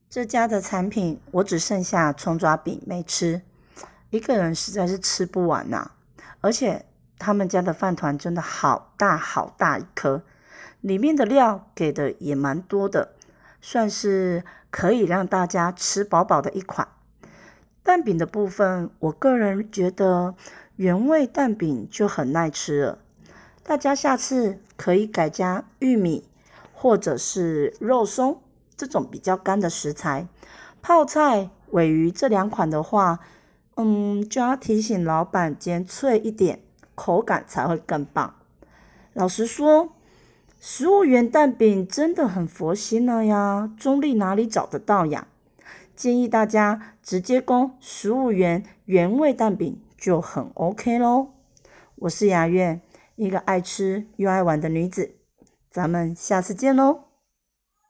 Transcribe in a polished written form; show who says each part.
Speaker 1: 这家的产品我只剩下葱抓饼没吃，一个人实在是吃不完啊。而且他们家的饭团真的好大好大一颗，里面的料给的也蛮多的，算是可以让大家吃饱饱的一款。蛋饼的部分，我个人觉得原味蛋饼就很耐吃了，大家下次可以改加玉米或者是肉松这种比较干的食材。泡菜、尾鱼这两款的话，就要提醒老板煎脆一点，口感才会更棒。老实说，15元蛋饼真的很佛心了呀，中立哪里找得到呀？建议大家直接攻15元原味蛋饼就很 OK 咯。我是雅苑，一个爱吃又爱玩的女子，咱们下次见咯。